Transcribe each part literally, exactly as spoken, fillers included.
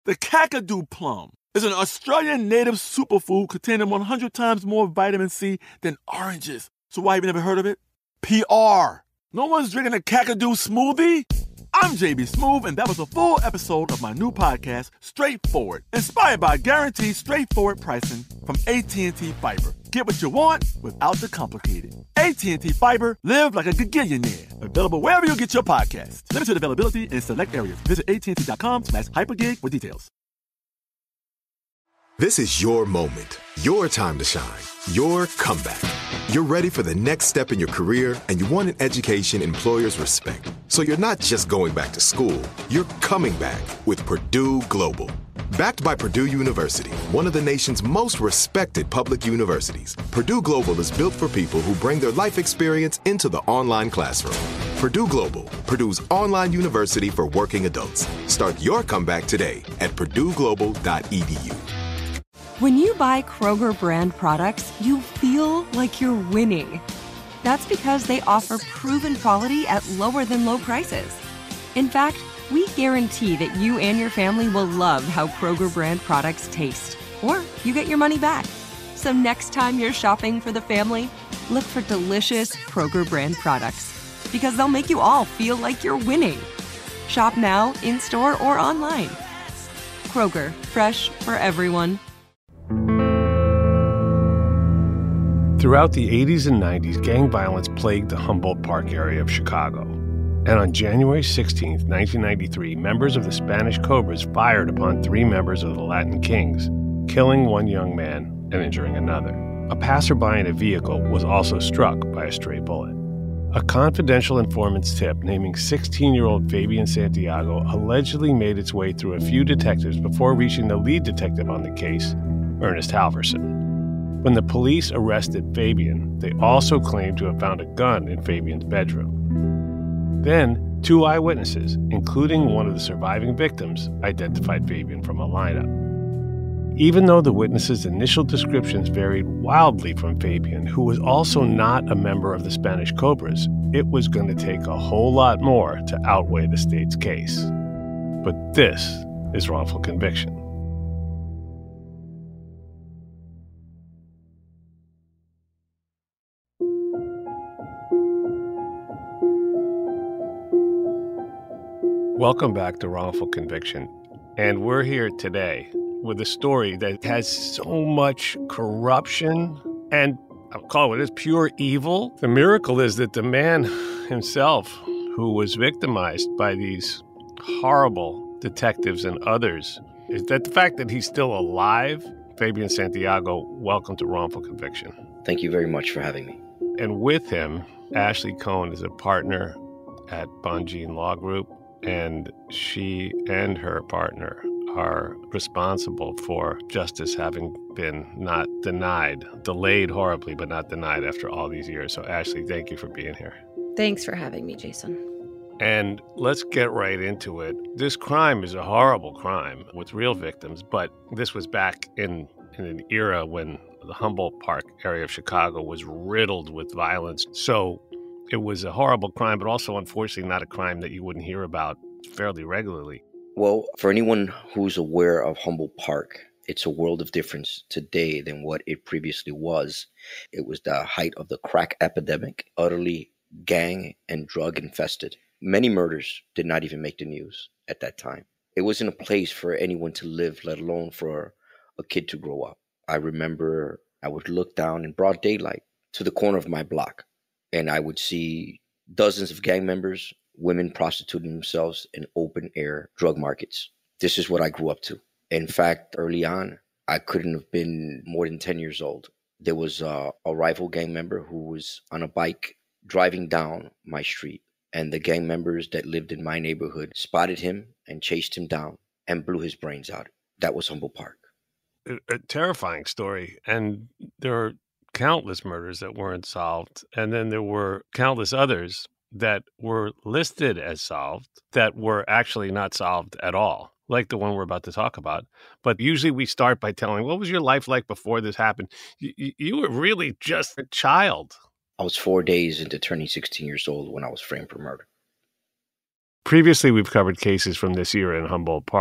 The Kakadu plum is an Australian native superfood containing one hundred times more vitamin C than oranges. So why have you never heard of it? P R. No one's drinking a Kakadu smoothie? I'm J B Smoove, and that was a full episode of my new podcast, Straightforward, inspired by guaranteed straightforward pricing from A T and T Fiber. Get what you want without the complicated. A T and T Fiber, live like a gigillionaire. Available wherever you get your podcasts. Limited availability in select areas. Visit AT&T.com slash hypergig for details. This is your moment, your time to shine, your comeback. You're ready for the next step in your career, and you want an education employers respect. So you're not just going back to school, you're coming back with Purdue Global. Backed by Purdue University, one of the nation's most respected public universities, Purdue Global is built for people who bring their life experience into the online classroom. Purdue Global, Purdue's online university for working adults. Start your comeback today at purdue global dot e d u. When you buy Kroger brand products, you feel like you're winning. That's because they offer proven quality at lower than low prices. In fact, we guarantee that you and your family will love how Kroger brand products taste, or you get your money back. So next time you're shopping for the family, look for delicious Kroger brand products, because they'll make you all feel like you're winning. Shop now, in-store, or online. Kroger, fresh for everyone. Throughout the eighties and nineties, gang violence plagued the Humboldt Park area of Chicago. And on January sixteenth, nineteen ninety-three, members of the Spanish Cobras fired upon three members of the Latin Kings, killing one young man and injuring another. A passerby in a vehicle was also struck by a stray bullet. A confidential informant's tip naming sixteen-year-old Fabian Santiago allegedly made its way through a few detectives before reaching the lead detective on the case, Ernest Halverson. When the police arrested Fabian, they also claimed to have found a gun in Fabian's bedroom. Then, two eyewitnesses, including one of the surviving victims, identified Fabian from a lineup. Even though the witnesses' initial descriptions varied wildly from Fabian, who was also not a member of the Spanish Cobras, it was going to take a whole lot more to outweigh the state's case. But this is wrongful conviction. Welcome back to Wrongful Conviction, and we're here today with a story that has so much corruption and, I'll call it what it is, pure evil. The miracle is that the man himself, who was victimized by these horrible detectives and others, is that the fact that he's still alive. Fabian Santiago, welcome to Wrongful Conviction. Thank you very much for having me. And with him, Ashley Cohen is a partner at Bonjean Law Group, and she and her partner are responsible for justice having been not denied, delayed horribly, but not denied after all these years. So, Ashley, thank you for being here. Thanks for having me, Jason. And let's get right into it. This crime is a horrible crime with real victims, but this was back in, in an era when the Humboldt Park area of Chicago was riddled with violence. So it was a horrible crime, but also, unfortunately, not a crime that you wouldn't hear about fairly regularly. Well, for anyone who's aware of Humboldt Park, it's a world of difference today than what it previously was. It was the height of the crack epidemic, utterly gang and drug infested. Many murders did not even make the news at that time. It wasn't a place for anyone to live, let alone for a kid to grow up. I remember I would look down in broad daylight to the corner of my block, and I would see dozens of gang members, women prostituting themselves in open-air drug markets. This is what I grew up to. In fact, early on, I couldn't have been more than ten years old. There was a, a rival gang member who was on a bike driving down my street, and the gang members that lived in my neighborhood spotted him and chased him down and blew his brains out. That was Humboldt Park. A, a terrifying story. And there are countless murders that weren't solved. And then there were countless others that were listed as solved that were actually not solved at all, like the one we're about to talk about. But usually we start by telling, what was your life like before this happened? You, you were really just a child. I was four days into turning sixteen years old when I was framed for murder. Previously, we've covered cases from this era in Humboldt Park.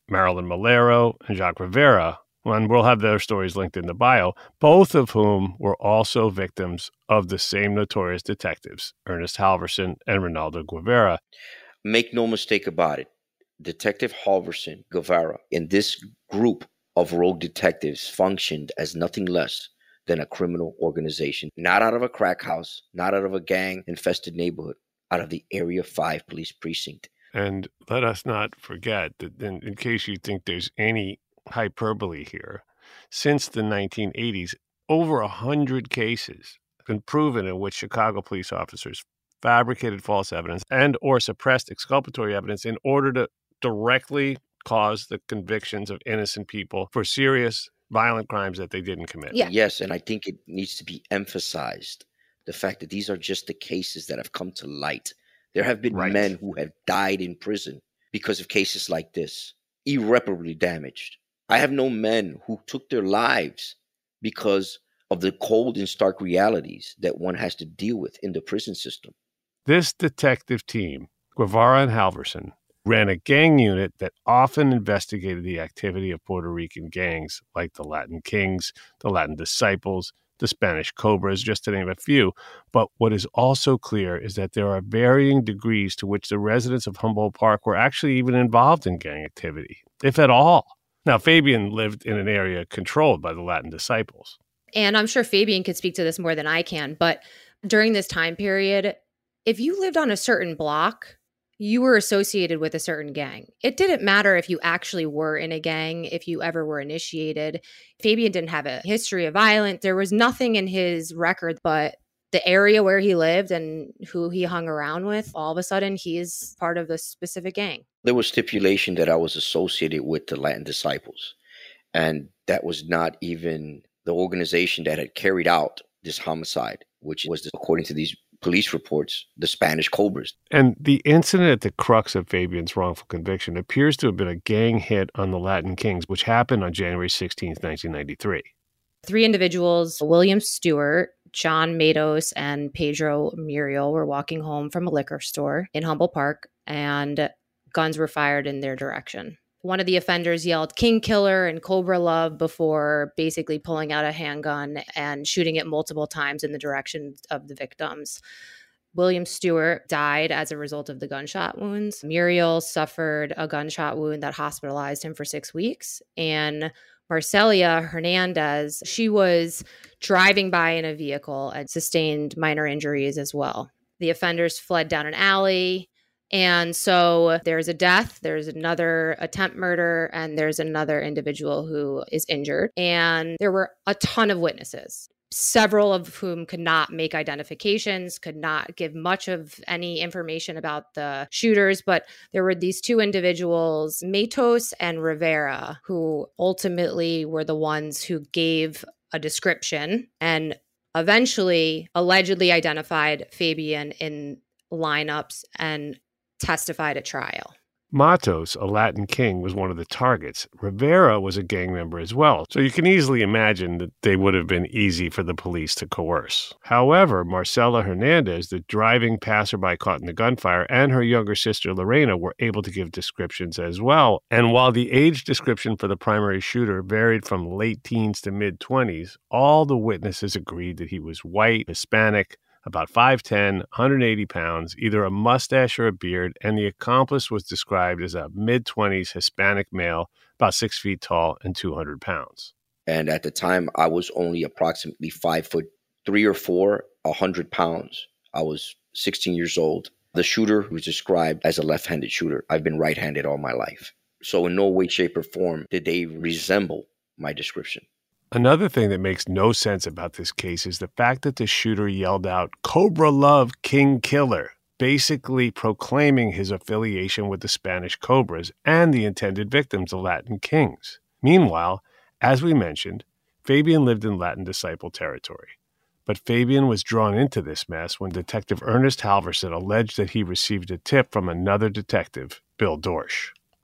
Marilyn Malero and Jacques Rivera, and we'll have their stories linked in the bio, both of whom were also victims of the same notorious detectives, Ernest Halverson and Ronaldo Guevara. Make no mistake about it, Detective Halverson, Guevara, and this group of rogue detectives functioned as nothing less than a criminal organization, not out of a crack house, not out of a gang-infested neighborhood, out of the Area five police precinct. And let us not forget that, in, in case you think there's any hyperbole here, since the nineteen eighties, over a hundred cases have been proven in which Chicago police officers fabricated false evidence and or suppressed exculpatory evidence in order to directly cause the convictions of innocent people for serious violent crimes that they didn't commit. Yeah. Yes, and I think it needs to be emphasized, the fact that these are just the cases that have come to light. There have been Right. men who have died in prison because of cases like this, irreparably damaged. I have known men who took their lives because of the cold and stark realities that one has to deal with in the prison system. This detective team, Guevara and Halverson, ran a gang unit that often investigated the activity of Puerto Rican gangs like the Latin Kings, the Latin Disciples, the Spanish Cobras, just to name a few. But what is also clear is that there are varying degrees to which the residents of Humboldt Park were actually even involved in gang activity, if at all. Now, Fabian lived in an area controlled by the Latin Disciples. And I'm sure Fabian could speak to this more than I can, but during this time period, if you lived on a certain block, you were associated with a certain gang. It didn't matter if you actually were in a gang, if you ever were initiated. Fabian didn't have a history of violence. There was nothing in his record, but the area where he lived and who he hung around with, all of a sudden he's part of a specific gang. There was stipulation that I was associated with the Latin Disciples, and that was not even the organization that had carried out this homicide, which was, according to these police reports, the Spanish Cobras. And the incident at the crux of Fabian's wrongful conviction appears to have been a gang hit on the Latin Kings, which happened on January sixteenth, nineteen ninety-three. Three individuals, William Stewart, John Matos, and Pedro Muriel, were walking home from a liquor store in Humboldt Park, and guns were fired in their direction. One of the offenders yelled "King Killer" and "Cobra Love" before basically pulling out a handgun and shooting it multiple times in the direction of the victims. William Stewart died as a result of the gunshot wounds. Muriel suffered a gunshot wound that hospitalized him for six weeks. And Marcelia Hernandez, she was driving by in a vehicle and sustained minor injuries as well. The offenders fled down an alley. And so there's a death, there's another attempt murder, and there's another individual who is injured. And there were a ton of witnesses, several of whom could not make identifications, could not give much of any information about the shooters. But there were these two individuals, Matos and Rivera, who ultimately were the ones who gave a description and eventually allegedly identified Fabian in lineups and testified at trial. Matos, a Latin king, was one of the targets. Rivera was a gang member as well, so you can easily imagine that they would have been easy for the police to coerce. However, Marcela Hernandez, the driving passerby caught in the gunfire, and her younger sister Lorena were able to give descriptions as well. And while the age description for the primary shooter varied from late teens to mid-twenties, all the witnesses agreed that he was white, Hispanic, about five ten, one hundred eighty pounds, either a mustache or a beard, and the accomplice was described as a mid-twenties Hispanic male, about six feet tall and two hundred pounds. And at the time, I was only approximately five foot three or four, one hundred pounds. I was sixteen years old. The shooter was described as a left-handed shooter. I've been right-handed all my life. So in no way, shape, or form did they resemble my description. Another thing that makes no sense about this case is the fact that the shooter yelled out, "Cobra Love, King Killer," basically proclaiming his affiliation with the Spanish Cobras and the intended victims, the Latin Kings. Meanwhile, as we mentioned, Fabian lived in Latin Disciple territory. But Fabian was drawn into this mess when Detective Ernest Halverson alleged that he received a tip from another detective, Bill Dorsch.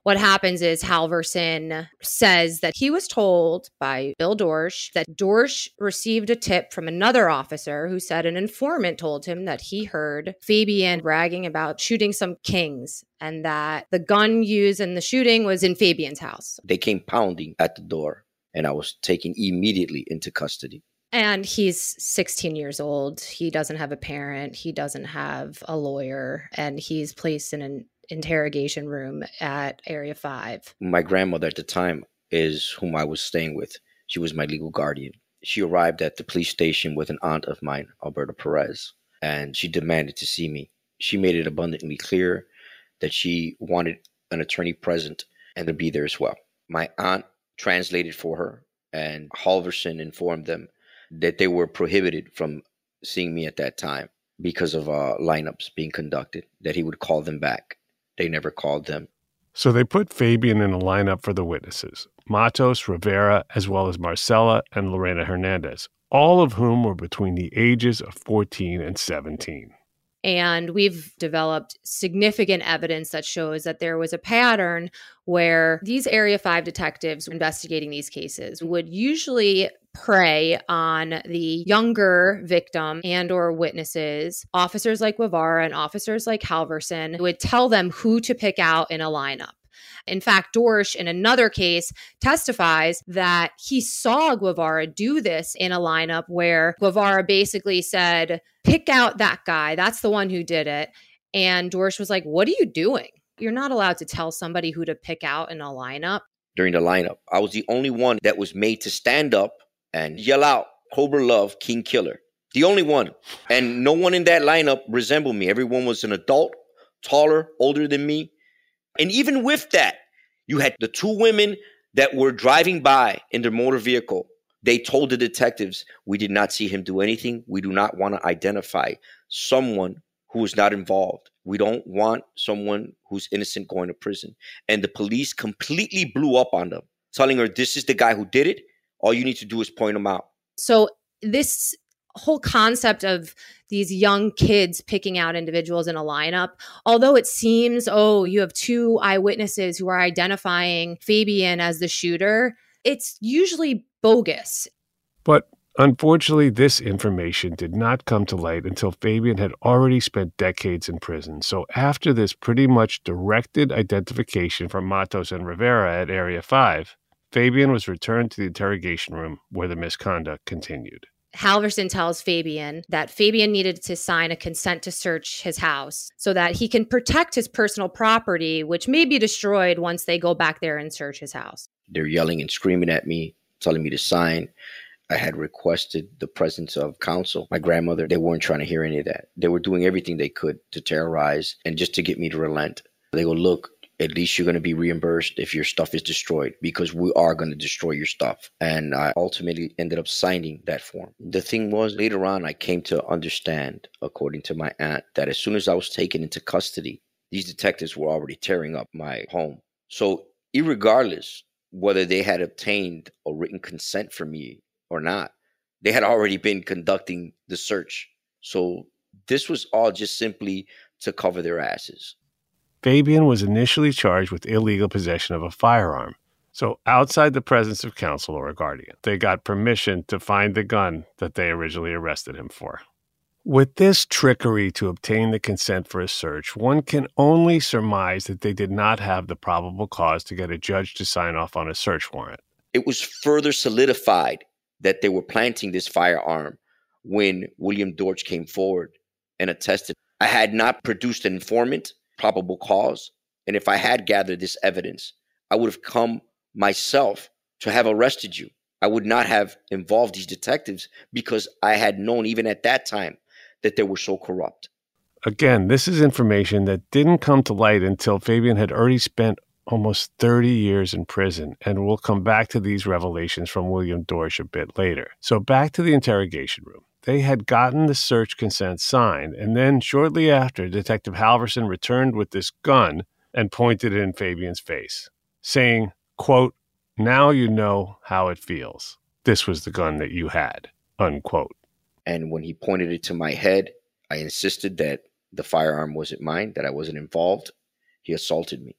What happens is Halverson says that he was told by Bill Dorsch that Dorsch received a tip from another officer who said an informant told him that he heard Fabian bragging about shooting some kings and that the gun used in the shooting was in Fabian's house. They came pounding at the door and I was taken immediately into custody. And he's sixteen years old. He doesn't have a parent. He doesn't have a lawyer. And he's placed in an interrogation room at Area five. My grandmother at the time is whom I was staying with. She was my legal guardian. She arrived at the police station with an aunt of mine, Alberta Perez, and she demanded to see me. She made it abundantly clear that she wanted an attorney present and to be there as well. My aunt translated for her, and Halverson informed them that they were prohibited from seeing me at that time because of uh, lineups being conducted, that he would call them back. They never called them. So they put Fabian in a lineup for the witnesses, Matos, Rivera, as well as Marcela and Lorena Hernandez, all of whom were between the ages of fourteen and seventeen. And we've developed significant evidence that shows that there was a pattern where these Area five detectives investigating these cases would usually prey on the younger victim and or witnesses. Officers like Guevara and officers like Halverson would tell them who to pick out in a lineup. In fact, Dorsch, in another case, testifies that he saw Guevara do this in a lineup where Guevara basically said, pick out that guy. That's the one who did it. And Dorsch was like, what are you doing? You're not allowed to tell somebody who to pick out in a lineup. During the lineup, I was the only one that was made to stand up and yell out, Cobra Love, King Killer. The only one. And no one in that lineup resembled me. Everyone was an adult, taller, older than me. And even with that, you had the two women that were driving by in their motor vehicle. They told the detectives, we did not see him do anything. We do not want to identify someone who is not involved. We don't want someone who's innocent going to prison. And the police completely blew up on them, telling her, this is the guy who did it. All you need to do is point him out. So this whole concept of these young kids picking out individuals in a lineup, although it seems, oh, you have two eyewitnesses who are identifying Fabian as the shooter, it's usually bogus. But unfortunately, this information did not come to light until Fabian had already spent decades in prison. So after this pretty much directed identification from Matos and Rivera at Area five, Fabian was returned to the interrogation room where the misconduct continued. Halverson tells Fabian that Fabian needed to sign a consent to search his house so that he can protect his personal property, which may be destroyed once they go back there and search his house. They're yelling and screaming at me, telling me to sign. I had requested the presence of counsel. My grandmother, they weren't trying to hear any of that. They were doing everything they could to terrorize and just to get me to relent. They go, look, at least you're going to be reimbursed if your stuff is destroyed, because we are going to destroy your stuff. And I ultimately ended up signing that form. The thing was, later on, I came to understand, according to my aunt, that as soon as I was taken into custody, these detectives were already tearing up my home. So irregardless whether they had obtained a written consent from me or not, they had already been conducting the search. So this was all just simply to cover their asses. Fabian was initially charged with illegal possession of a firearm. So outside the presence of counsel or a guardian, they got permission to find the gun that they originally arrested him for. With this trickery to obtain the consent for a search, one can only surmise that they did not have the probable cause to get a judge to sign off on a search warrant. It was further solidified that they were planting this firearm when William Dorsch came forward and attested. I had not produced an informant, probable cause, and if I had gathered this evidence, I would have come myself to have arrested you. I would not have involved these detectives because I had known even at that time that they were so corrupt. Again, this is information that didn't come to light until Fabian had already spent almost thirty years in prison, and we'll come back to these revelations from William Dorsch a bit later. So back to the interrogation room. They had gotten the search consent signed, and then shortly after, Detective Halverson returned with this gun and pointed it in Fabian's face, saying, quote, now you know how it feels. This was the gun that you had, unquote. And when he pointed it to my head, I insisted that the firearm wasn't mine, that I wasn't involved. He assaulted me.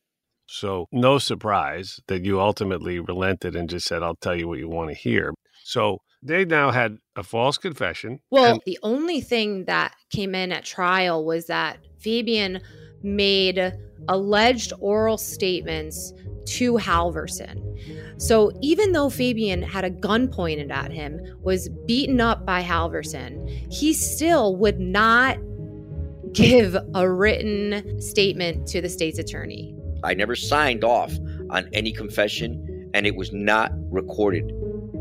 So no surprise that you ultimately relented and just said, I'll tell you what you want to hear. So they now had a false confession. Well, and- the only thing that came in at trial was that Fabian made alleged oral statements to Halverson. So even though Fabian had a gun pointed at him, was beaten up by Halverson, he still would not give a written statement to the state's attorney. I never signed off on any confession, and it was not recorded.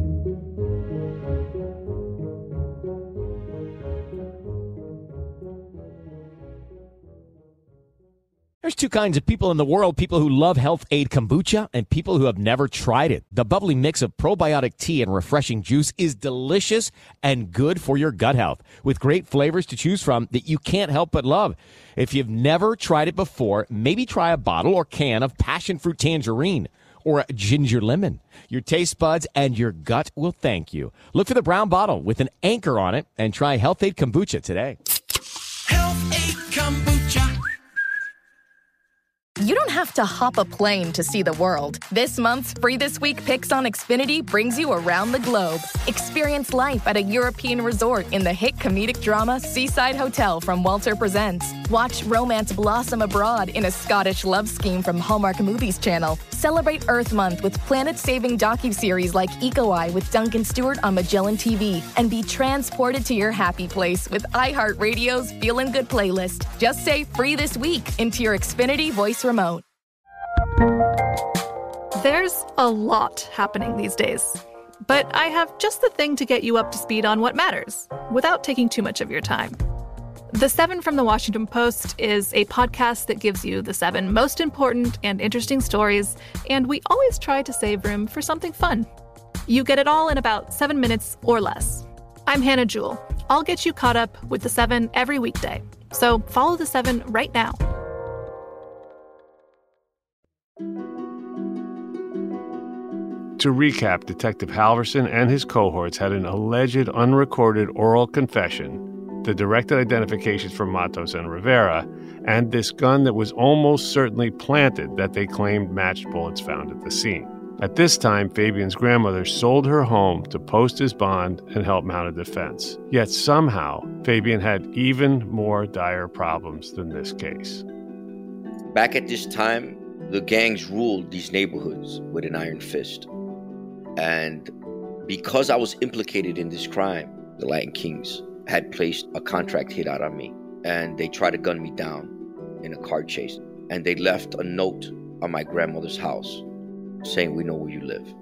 There's two kinds of people in the world, people who love Health Aid Kombucha and people who have never tried it. The bubbly mix of probiotic tea and refreshing juice is delicious and good for your gut health, with great flavors to choose from that you can't help but love. If you've never tried it before, maybe try a bottle or can of passion fruit tangerine or ginger lemon. Your taste buds and your gut will thank you. Look for the brown bottle with an anchor on it and try Health Aid Kombucha today. Health Aid Kombucha. You don't have to hop a plane to see the world. This month's Free This Week Picks on Xfinity brings you around the globe. Experience life at a European resort in the hit comedic drama Seaside Hotel from Walter Presents. Watch romance blossom abroad in a Scottish love scheme from Hallmark Movies Channel. Celebrate Earth Month with planet-saving docuseries like Eco Eye with Duncan Stewart on Magellan T V. And be transported to your happy place with iHeartRadio's Feelin' Good playlist. Just say Free This Week into your Xfinity voice remote. There's a lot happening these days, but I have just the thing to get you up to speed on what matters without taking too much of your time. The Seven from the Washington Post is a podcast that gives you the seven most important and interesting stories, and we always try to save room for something fun. You get it all in about seven minutes or less. I'm Hannah Jewell. I'll get you caught up with the Seven every weekday. So follow the Seven right now. To recap, Detective Halverson and his cohorts had an alleged unrecorded oral confession, the directed identifications from Matos and Rivera, and this gun that was almost certainly planted that they claimed matched bullets found at the scene. At this time, Fabian's grandmother sold her home to post his bond and help mount a defense. Yet somehow, Fabian had even more dire problems than this case. Back at this time, the gangs ruled these neighborhoods with an iron fist. And because I was implicated in this crime, the Latin Kings had placed a contract hit out on me. And they tried to gun me down in a car chase. And they left a note on my grandmother's house saying, "We know where you live."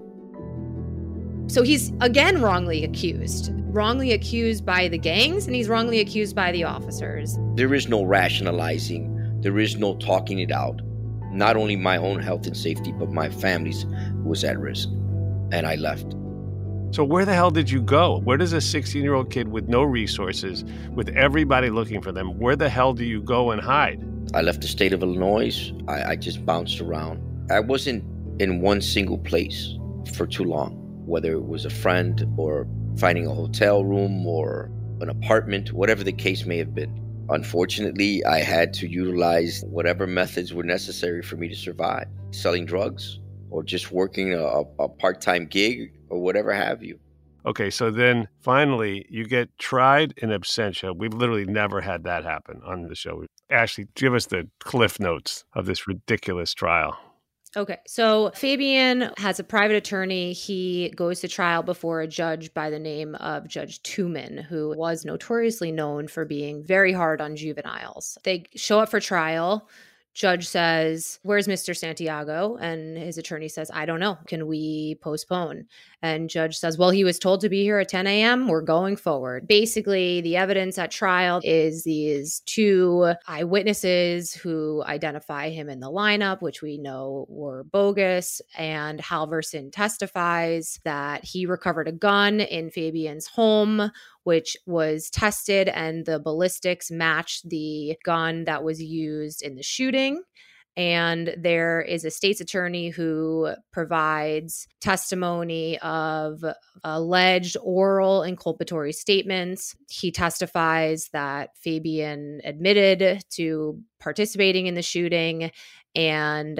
So he's again wrongly accused. Wrongly accused by the gangs, and he's wrongly accused by the officers. There is no rationalizing. There is no talking it out. Not only my own health and safety, but my family's was at risk. And I left. So where the hell did you go? Where does a sixteen-year-old kid with no resources, with everybody looking for them, where the hell do you go and hide? I left the state of Illinois. I, I just bounced around. I wasn't in one single place for too long, whether it was a friend or finding a hotel room or an apartment, whatever the case may have been. Unfortunately, I had to utilize whatever methods were necessary for me to survive, selling drugs or just working a, a part-time gig or whatever have you. Okay, so then finally you get tried in absentia. We've literally never had that happen on the show. Ashley, give us the cliff notes of this ridiculous trial. Okay, so Fabian has a private attorney. He goes to trial before a judge by the name of Judge Tuman, who was notoriously known for being very hard on juveniles. They show up for trial. Judge says, "Where's Mister Santiago?" And his attorney says, "I don't know. Can we postpone?" And judge says, "Well, he was told to be here at ten a.m. We're going forward." Basically, the evidence at trial is these two eyewitnesses who identify him in the lineup, which we know were bogus. And Halverson testifies that he recovered a gun in Fabian's home, which was tested, and the ballistics matched the gun that was used in the shooting. And there is a state's attorney who provides testimony of alleged oral inculpatory statements. He testifies that Fabian admitted to participating in the shooting and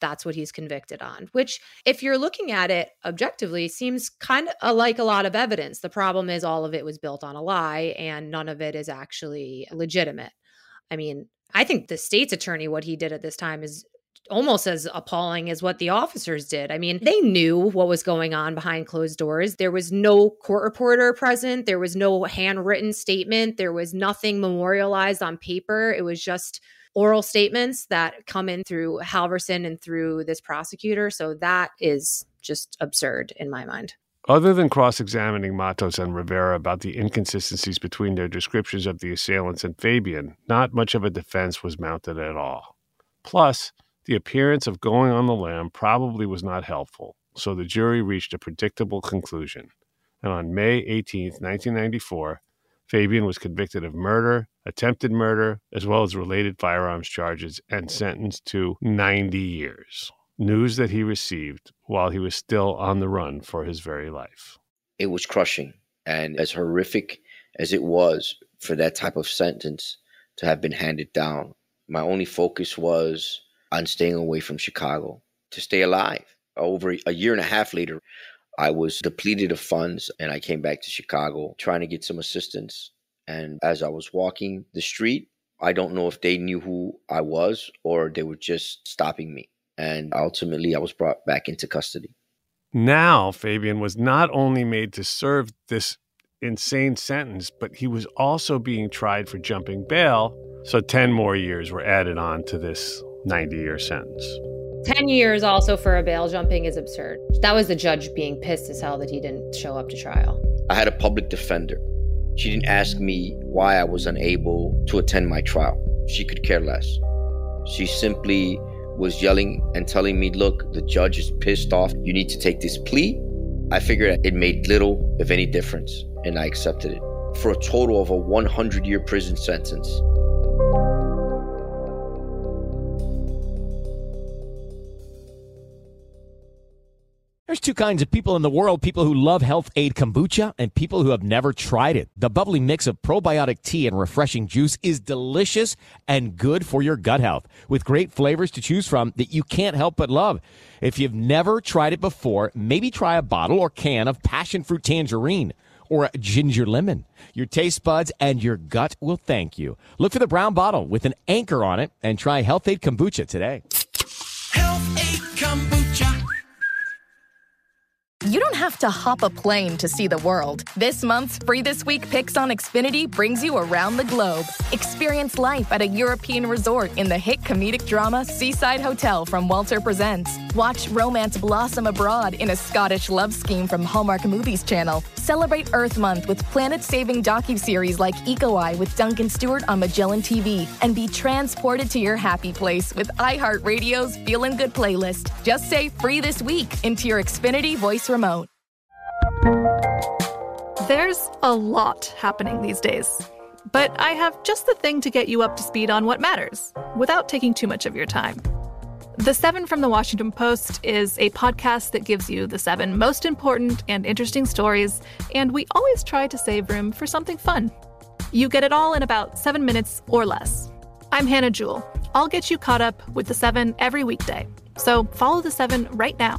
that's what he's convicted on, which if you're looking at it objectively seems kind of like a lot of evidence. The problem is all of it was built on a lie and none of it is actually legitimate. I mean, I think the state's attorney, what he did at this time is almost as appalling as what the officers did. I mean, they knew what was going on behind closed doors. There was no court reporter present. There was no handwritten statement. There was nothing memorialized on paper. It was just oral statements that come in through Halverson and through this prosecutor. So that is just absurd in my mind. Other than cross-examining Matos and Rivera about the inconsistencies between their descriptions of the assailants and Fabian, not much of a defense was mounted at all. Plus, the appearance of going on the lam probably was not helpful, so the jury reached a predictable conclusion. And on May eighteenth, nineteen ninety-four, Fabian was convicted of murder, attempted murder, as well as related firearms charges, and sentenced to ninety years. News that he received while he was still on the run for his very life. It was crushing. And as horrific as it was for that type of sentence to have been handed down, my only focus was on staying away from Chicago, to stay alive. Over a year and a half later, I was depleted of funds and I came back to Chicago trying to get some assistance. And as I was walking the street, I don't know if they knew who I was or they were just stopping me. And ultimately, I was brought back into custody. Now, Fabian was not only made to serve this insane sentence, but he was also being tried for jumping bail. So ten more years were added on to this ninety-year sentence. ten years also for a bail jumping is absurd. That was the judge being pissed as hell that he didn't show up to trial. I had a public defender. She didn't ask me why I was unable to attend my trial. She could care less. She simply was yelling and telling me, look, the judge is pissed off. You need to take this plea. I figured it made little, if any, difference, and I accepted it for a total of a one hundred year prison sentence. There's two kinds of people in the world, people who love Health Aid Kombucha and people who have never tried it. The bubbly mix of probiotic tea and refreshing juice is delicious and good for your gut health, with great flavors to choose from that you can't help but love. If you've never tried it before, maybe try a bottle or can of passion fruit tangerine or a ginger lemon. Your taste buds and your gut will thank you. Look for the brown bottle with an anchor on it and try Health Aid Kombucha today. Health Aid Kombucha. You don't have to hop a plane to see the world. This month's Free This Week Picks on Xfinity brings you around the globe. Experience life at a European resort in the hit comedic drama Seaside Hotel from Walter Presents. Watch romance blossom abroad in a Scottish love scheme from Hallmark Movies Channel. Celebrate Earth Month with planet-saving docuseries like Eco Eye with Duncan Stewart on Magellan T V. And be transported to your happy place with iHeartRadio's Feelin' Good playlist. Just say Free This Week into your Xfinity voice remote. There's a lot happening these days, but I have just the thing to get you up to speed on what matters without taking too much of your time. The Seven from the Washington Post is a podcast that gives you the seven most important and interesting stories, and we always try to save room for something fun. You get it all in about seven minutes or less. I'm Hannah Jewell. I'll get you caught up with the Seven every weekday. So follow the Seven right now.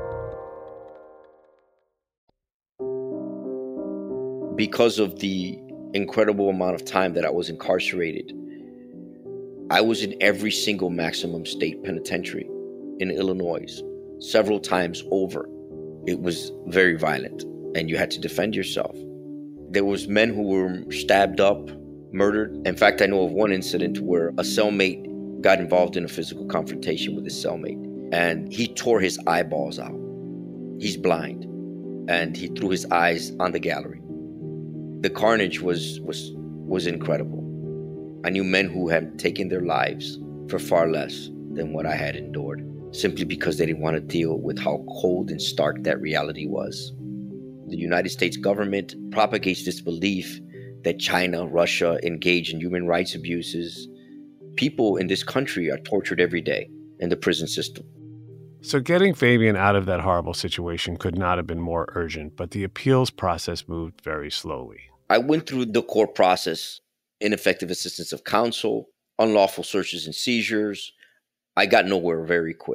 Because of the incredible amount of time that I was incarcerated, I was in every single maximum state penitentiary in Illinois, several times over. It was very violent, and you had to defend yourself. There was men who were stabbed up, murdered. In fact, I know of one incident where a cellmate got involved in a physical confrontation with his cellmate, and he tore his eyeballs out. He's blind, and he threw his eyes on the gallery. The carnage was was was incredible. I knew men who had taken their lives for far less than what I had endured, simply because they didn't want to deal with how cold and stark that reality was. The United States government propagates this belief that China, Russia engage in human rights abuses. People in this country are tortured every day in the prison system. So getting Fabian out of that horrible situation could not have been more urgent, but the appeals process moved very slowly. I went through the court process, ineffective assistance of counsel, unlawful searches and seizures. I got nowhere very quick.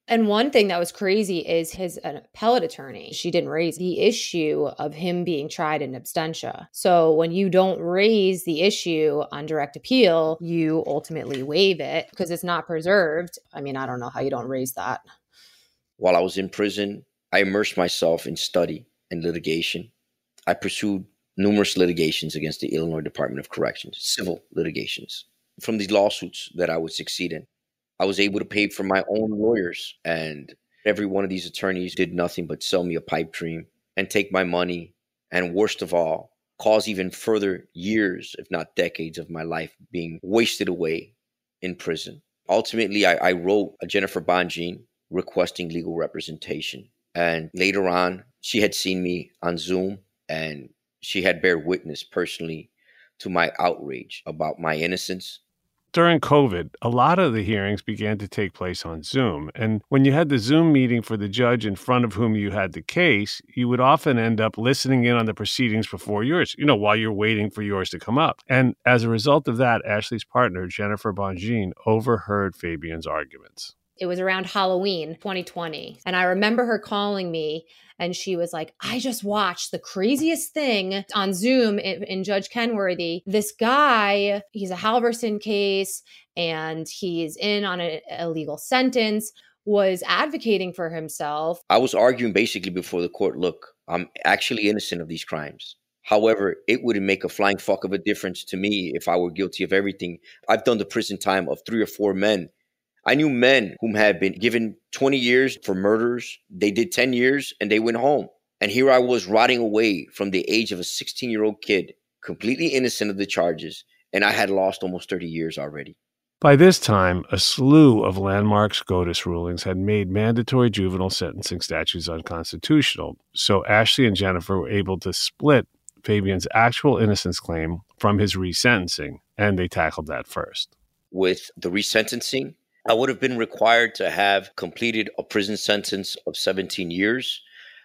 And one thing that was crazy is his an appellate attorney, she didn't raise the issue of him being tried in absentia. So when you don't raise the issue on direct appeal, you ultimately waive it because it's not preserved. I mean, I don't know how you don't raise that. While I was in prison, I immersed myself in study and litigation. I pursued numerous litigations against the Illinois Department of Corrections, civil litigations. From these lawsuits that I would succeed in, I was able to pay for my own lawyers, and every one of these attorneys did nothing but sell me a pipe dream and take my money, and worst of all, cause even further years, if not decades, of my life being wasted away in prison. Ultimately, I, I wrote a Jennifer Bonjean requesting legal representation, and later on, she had seen me on Zoom, and she had bear witness personally to my outrage about my innocence. During COVID, a lot of the hearings began to take place on Zoom. And when you had the Zoom meeting for the judge in front of whom you had the case, you would often end up listening in on the proceedings before yours, you know, while you're waiting for yours to come up. And as a result of that, Ashley's partner, Jennifer Bonjean, overheard Fabian's arguments. It was around Halloween twenty twenty. And I remember her calling me and she was like, I just watched the craziest thing on Zoom in, in Judge Kenworthy. This guy, he's a Halverson case and he's in on an illegal sentence, was advocating for himself. I was arguing basically before the court, look, I'm actually innocent of these crimes. However, it wouldn't make a flying fuck of a difference to me if I were guilty of everything. I've done the prison time of three or four men. I knew men whom had been given twenty years for murders. They did ten years and they went home. And here I was rotting away from the age of a sixteen-year-old kid, completely innocent of the charges. And I had lost almost thirty years already. By this time, a slew of landmark SCOTUS rulings had made mandatory juvenile sentencing statutes unconstitutional. So Ashley and Jennifer were able to split Fabian's actual innocence claim from his resentencing, and they tackled that first. With the resentencing, I would have been required to have completed a prison sentence of seventeen years.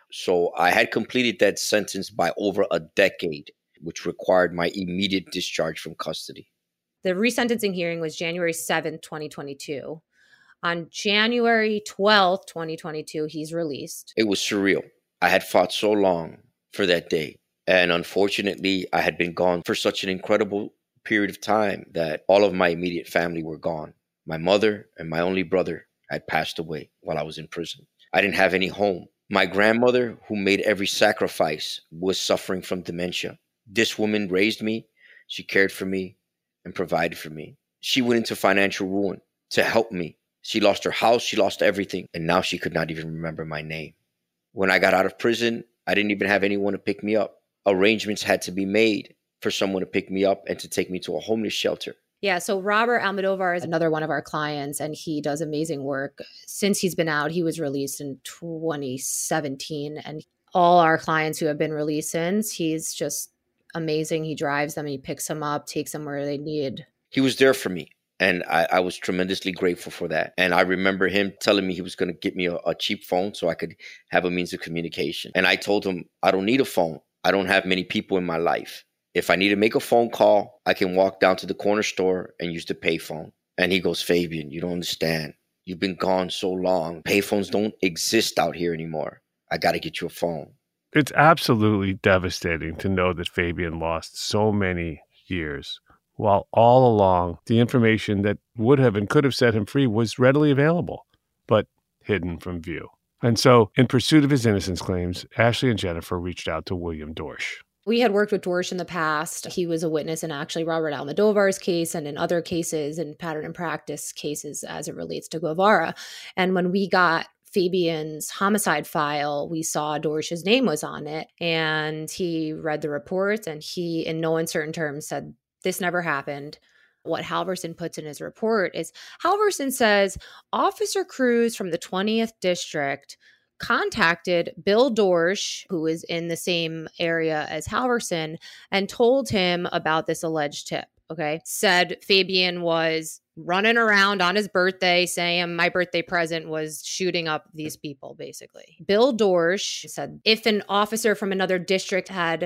So I had completed that sentence by over a decade, which required my immediate discharge from custody. The resentencing hearing was January seventh, twenty twenty-two. On January twelfth, twenty twenty-two, he's released. It was surreal. I had fought so long for that day. And unfortunately, I had been gone for such an incredible period of time that all of my immediate family were gone. My mother and my only brother had passed away while I was in prison. I didn't have any home. My grandmother, who made every sacrifice, was suffering from dementia. This woman raised me. She cared for me and provided for me. She went into financial ruin to help me. She lost her house. She lost everything. And now she could not even remember my name. When I got out of prison, I didn't even have anyone to pick me up. Arrangements had to be made for someone to pick me up and to take me to a homeless shelter. Yeah, so Robert Almodovar is another one of our clients, and he does amazing work. Since he's been out, he was released in twenty seventeen, and all our clients who have been released since, he's just amazing. He drives them, he picks them up, takes them where they need. He was there for me, and I, I was tremendously grateful for that. And I remember him telling me he was going to get me a, a cheap phone so I could have a means of communication. And I told him, I don't need a phone. I don't have many people in my life. If I need to make a phone call, I can walk down to the corner store and use the payphone. And he goes, Fabian, you don't understand. You've been gone so long. Payphones don't exist out here anymore. I got to get you a phone. It's absolutely devastating to know that Fabian lost so many years, while all along the information that would have and could have set him free was readily available, but hidden from view. And so, in pursuit of his innocence claims, Ashley and Jennifer reached out to William Dorsch. We had worked with Dorsch in the past. He was a witness in actually Robert Almodovar's case and in other cases and pattern and practice cases as it relates to Guevara. And when we got Fabian's homicide file, we saw Dorsch's name was on it. And he read the report and he, in no uncertain terms, said, this never happened. What Halverson puts in his report is Halverson says, Officer Cruz from the twentieth District contacted Bill Dorsch, who is in the same area as Halverson, and told him about this alleged tip, okay? Said Fabian was running around on his birthday saying my birthday present was shooting up these people, basically. Bill Dorsch said if an officer from another district had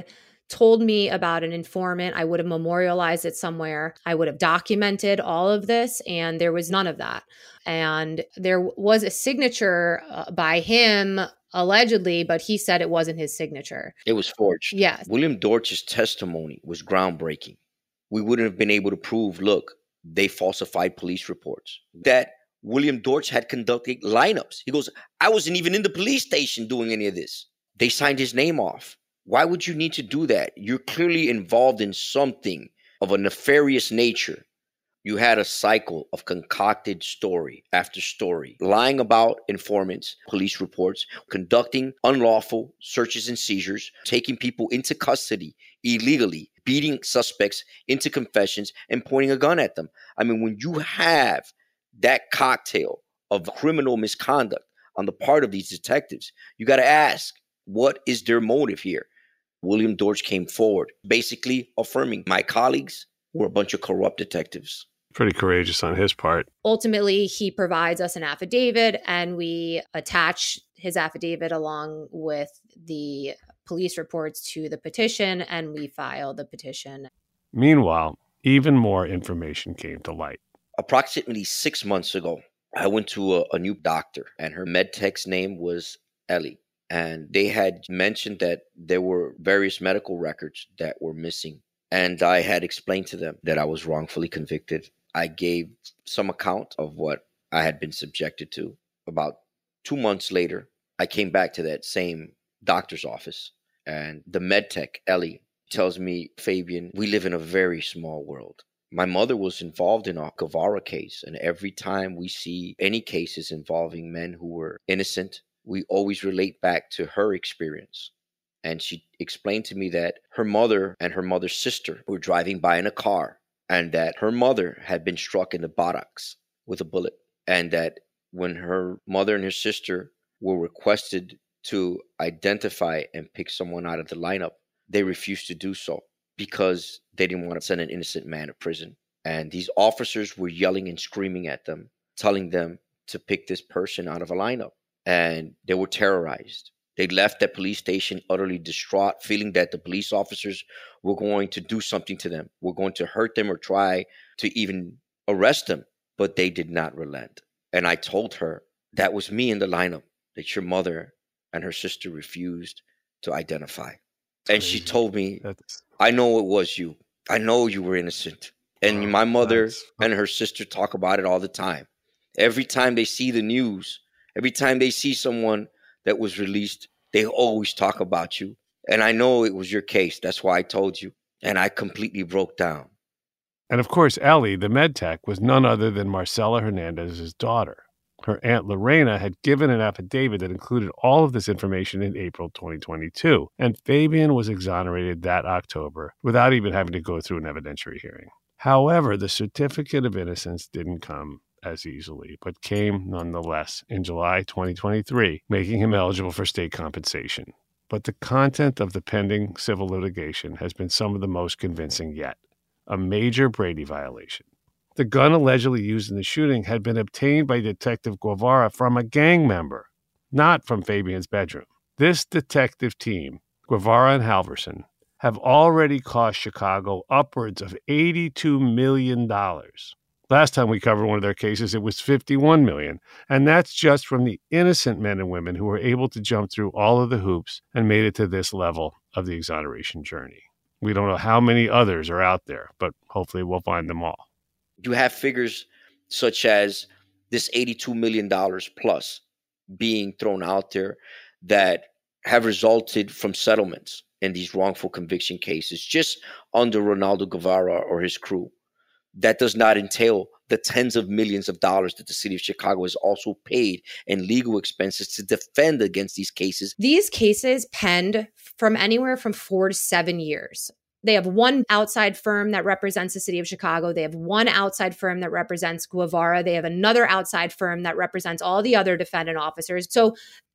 told me about an informant, I would have memorialized it somewhere. I would have documented all of this, and there was none of that. And there was a signature uh, by him, allegedly, but he said it wasn't his signature. It was forged. Yes. William Dortch's testimony was groundbreaking. We wouldn't have been able to prove, look, they falsified police reports. That William Dortch had conducted lineups. He goes, I wasn't even in the police station doing any of this. They signed his name off. Why would you need to do that? You're clearly involved in something of a nefarious nature. You had a cycle of concocted story after story, lying about informants, police reports, conducting unlawful searches and seizures, taking people into custody illegally, beating suspects into confessions, and pointing a gun at them. I mean, when you have that cocktail of criminal misconduct on the part of these detectives, you got to ask, what is their motive here? William Dortch came forward, basically affirming my colleagues were a bunch of corrupt detectives. Pretty courageous on his part. Ultimately, he provides us an affidavit, and we attach his affidavit along with the police reports to the petition, and we file the petition. Meanwhile, even more information came to light. Approximately six months ago, I went to a, a new doctor, and her med tech's name was Ellie. And they had mentioned that there were various medical records that were missing. And I had explained to them that I was wrongfully convicted. I gave some account of what I had been subjected to. About two months later, I came back to that same doctor's office. And the med tech, Ellie, tells me, Fabian, we live in a very small world. My mother was involved in a Guevara case. And every time we see any cases involving men who were innocent, we always relate back to her experience. And she explained to me that her mother and her mother's sister were driving by in a car, and that her mother had been struck in the buttocks with a bullet. And that when her mother and her sister were requested to identify and pick someone out of the lineup, they refused to do so because they didn't want to send an innocent man to prison. And these officers were yelling and screaming at them, telling them to pick this person out of a lineup. And they were terrorized. They left that police station utterly distraught, feeling that the police officers were going to do something to them, were going to hurt them or try to even arrest them. But they did not relent. And I told her, that was me in the lineup that your mother and her sister refused to identify. And she told me, That's... I know it was you. I know you were innocent. And oh, my mother that's... and her sister talk about it all the time. Every time they see the news, every time they see someone that was released, they always talk about you. And I know it was your case. That's why I told you. And I completely broke down. And of course, Ellie, the med tech, was none other than Marcela Hernandez's daughter. Her aunt Lorena had given an affidavit that included all of this information in April twenty twenty-two. And Fabian was exonerated that October without even having to go through an evidentiary hearing. However, the certificate of innocence didn't come as easily, but came nonetheless in July twenty twenty-three, making him eligible for state compensation. But the content of the pending civil litigation has been some of the most convincing yet. A major Brady violation. The gun allegedly used in the shooting had been obtained by Detective Guevara from a gang member, not from Fabian's bedroom. This detective team, Guevara and Halverson, have already cost Chicago upwards of eighty-two million dollars. Last time we covered one of their cases, it was fifty-one million dollars, and that's just from the innocent men and women who were able to jump through all of the hoops and made it to this level of the exoneration journey. We don't know how many others are out there, but hopefully we'll find them all. You have figures such as this eighty-two million dollars plus being thrown out there that have resulted from settlements in these wrongful conviction cases just under Ronaldo Guevara or his crew. That does not entail the tens of millions of dollars that the city of Chicago has also paid in legal expenses to defend against these cases. These cases penned from anywhere from four to seven years. They have one outside firm that represents the city of Chicago. They have one outside firm that represents Guevara. They have another outside firm that represents all the other defendant officers. So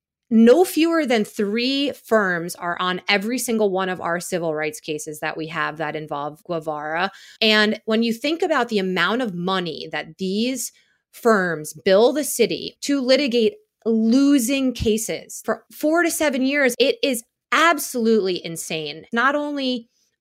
no fewer than three firms are on every single one of our civil rights cases that we have that involve Guevara. And when you think about the amount of money that these firms bill the city to litigate losing cases for four to seven years, it is absolutely insane. Not only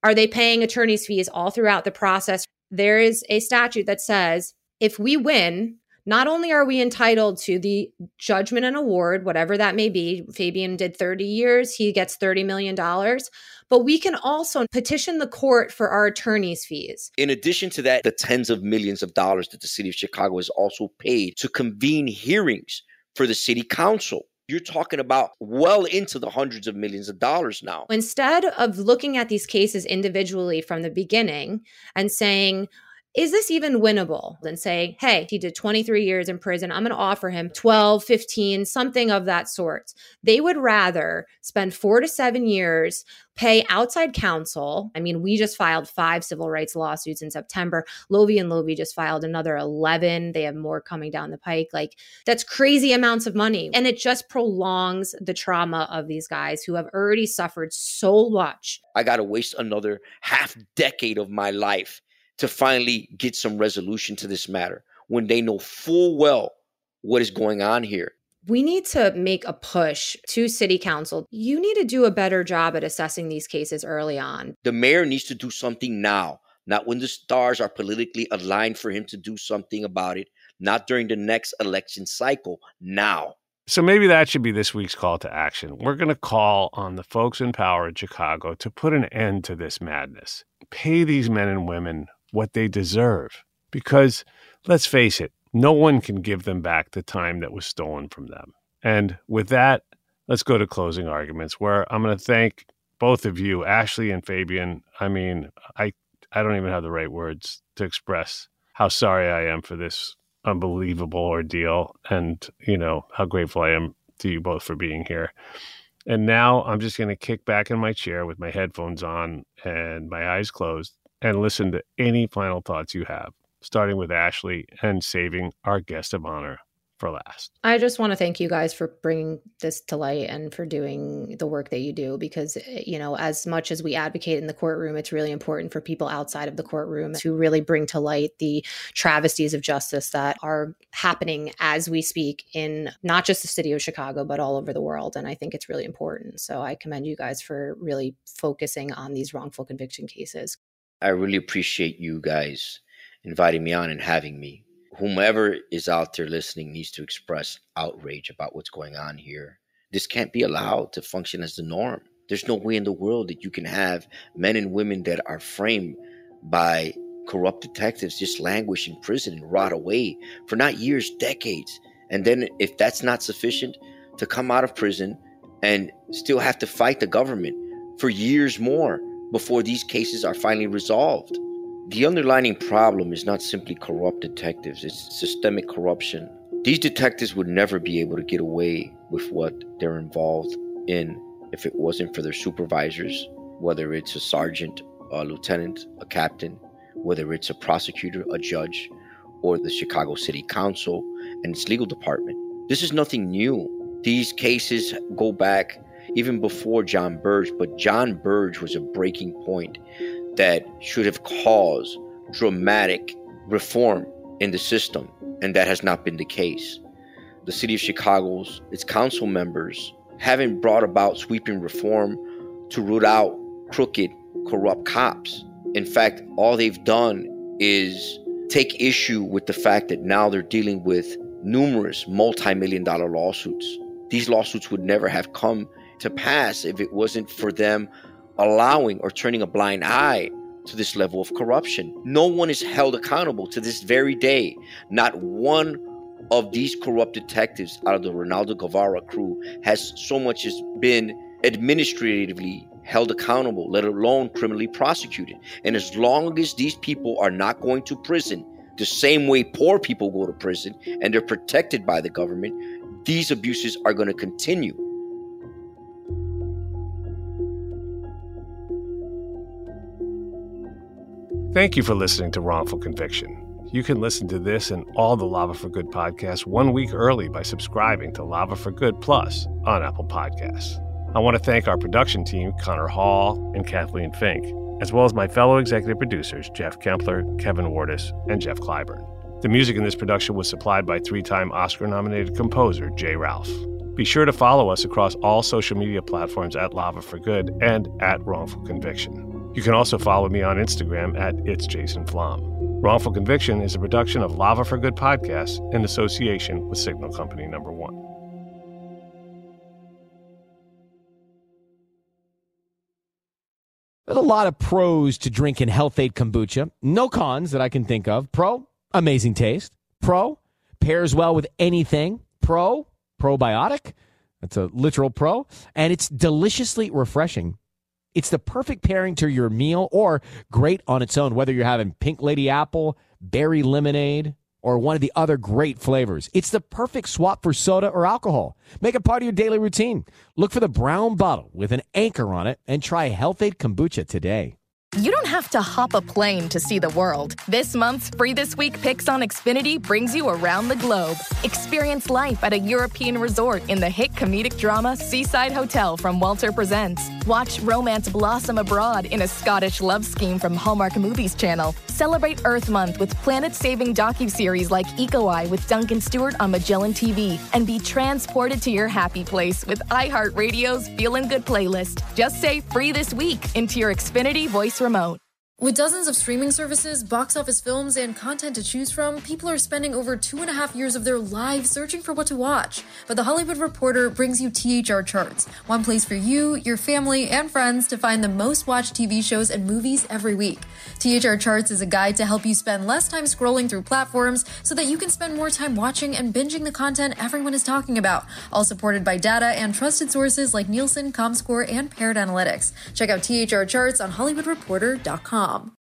Are they paying attorney's fees all throughout the process? There is a statute that says if we win, not only are we entitled to the judgment and award, whatever that may be, Fabian did thirty years, he gets thirty million dollars, but we can also petition the court for our attorney's fees. In addition to that, the tens of millions of dollars that the city of Chicago has also paid to convene hearings for the city council. You're talking about well into the hundreds of millions of dollars now. Instead of looking at these cases individually from the beginning and saying, is this even winnable? And say, hey, he did twenty-three years in prison. I'm going to offer him twelve, fifteen, something of that sort. They would rather spend four to seven years, pay outside counsel. I mean, we just filed five civil rights lawsuits in September. Loewy and Loewy just filed another eleven. They have more coming down the pike. Like, that's crazy amounts of money. And it just prolongs the trauma of these guys who have already suffered so much. I got to waste another half decade of my life to finally get some resolution to this matter when they know full well what is going on here. We need to make a push to city council. You need to do a better job at assessing these cases early on. The mayor needs to do something now, not when the stars are politically aligned for him to do something about it, not during the next election cycle, now. So maybe that should be this week's call to action. We're going to call on the folks in power in Chicago to put an end to this madness. Pay these men and women what they deserve. Because, let's face it, no one can give them back the time that was stolen from them. And with that, let's go to closing arguments, where I'm going to thank both of you, Ashley and Fabian. I mean, I, I don't even have the right words to express how sorry I am for this unbelievable ordeal and, you know, how grateful I am to you both for being here. And now I'm just going to kick back in my chair with my headphones on and my eyes closed and listen to any final thoughts you have, starting with Ashley and saving our guest of honor for last. I just want to thank you guys for bringing this to light and for doing the work that you do, because, you know, as much as we advocate in the courtroom, it's really important for people outside of the courtroom to really bring to light the travesties of justice that are happening as we speak in not just the city of Chicago, but all over the world. And I think it's really important. So I commend you guys for really focusing on these wrongful conviction cases. I really appreciate you guys inviting me on and having me. Whomever is out there listening needs to express outrage about what's going on here. This can't be allowed to function as the norm. There's no way in the world that you can have men and women that are framed by corrupt detectives just languish in prison and rot away for not years, decades. And then if that's not sufficient, to come out of prison and still have to fight the government for years more before these cases are finally resolved. The underlying problem is not simply corrupt detectives, it's systemic corruption. These detectives would never be able to get away with what they're involved in if it wasn't for their supervisors, whether it's a sergeant, a lieutenant, a captain, whether it's a prosecutor, a judge, or the Chicago City Council and its legal department. This is nothing new. These cases go back even before John Burge, but John Burge was a breaking point that should have caused dramatic reform in the system, and that has not been the case. The city of Chicago's, its council members haven't brought about sweeping reform to root out crooked, corrupt cops. In fact, all they've done is take issue with the fact that now they're dealing with numerous multi-million dollar lawsuits. These lawsuits would never have come to pass if it wasn't for them allowing or turning a blind eye to this level of corruption. No one is held accountable to this very day. Not one of these corrupt detectives out of the Ronaldo Guevara crew has so much as been administratively held accountable, let alone criminally prosecuted. And as long as these people are not going to prison the same way poor people go to prison and they're protected by the government, these abuses are going to continue. Thank you for listening to Wrongful Conviction. You can listen to this and all the Lava for Good podcasts one week early by subscribing to Lava for Good Plus on Apple Podcasts. I want to thank our production team, Connor Hall and Kathleen Fink, as well as my fellow executive producers, Jeff Kempler, Kevin Wardis, and Jeff Clyburn. The music in this production was supplied by three-time Oscar-nominated composer Jay Ralph. Be sure to follow us across all social media platforms at Lava for Good and at Wrongful Conviction. You can also follow me on Instagram at It's Jason Flom. Wrongful Conviction is a production of Lava for Good Podcasts in association with Signal Company Number One. There's a lot of pros to drinking Health-Ade Kombucha. No cons that I can think of. Pro, amazing taste. Pro, pairs well with anything. Pro, probiotic. That's a literal pro. And it's deliciously refreshing. It's the perfect pairing to your meal or great on its own, whether you're having Pink Lady Apple, berry lemonade, or one of the other great flavors. It's the perfect swap for soda or alcohol. Make it part of your daily routine. Look for the brown bottle with an anchor on it and try Health-Ade Kombucha today. You don't have to hop a plane to see the world. This month's Free This Week Picks on Xfinity brings you around the globe. Experience life at a European resort in the hit comedic drama Seaside Hotel from Walter Presents. Watch romance blossom abroad in a Scottish love scheme from Hallmark Movies Channel. Celebrate Earth Month with planet-saving docuseries like Eco Eye with Duncan Stewart on Magellan T V. And be transported to your happy place with iHeartRadio's Feelin' Good playlist. Just say Free This Week into your Xfinity voice remote. With dozens of streaming services, box office films, and content to choose from, people are spending over two and a half years of their lives searching for what to watch. But The Hollywood Reporter brings you T H R Charts, one place for you, your family, and friends to find the most watched T V shows and movies every week. T H R Charts is a guide to help you spend less time scrolling through platforms so that you can spend more time watching and binging the content everyone is talking about, all supported by data and trusted sources like Nielsen, Comscore, and Paired Analytics. Check out T H R Charts on Hollywood Reporter dot com.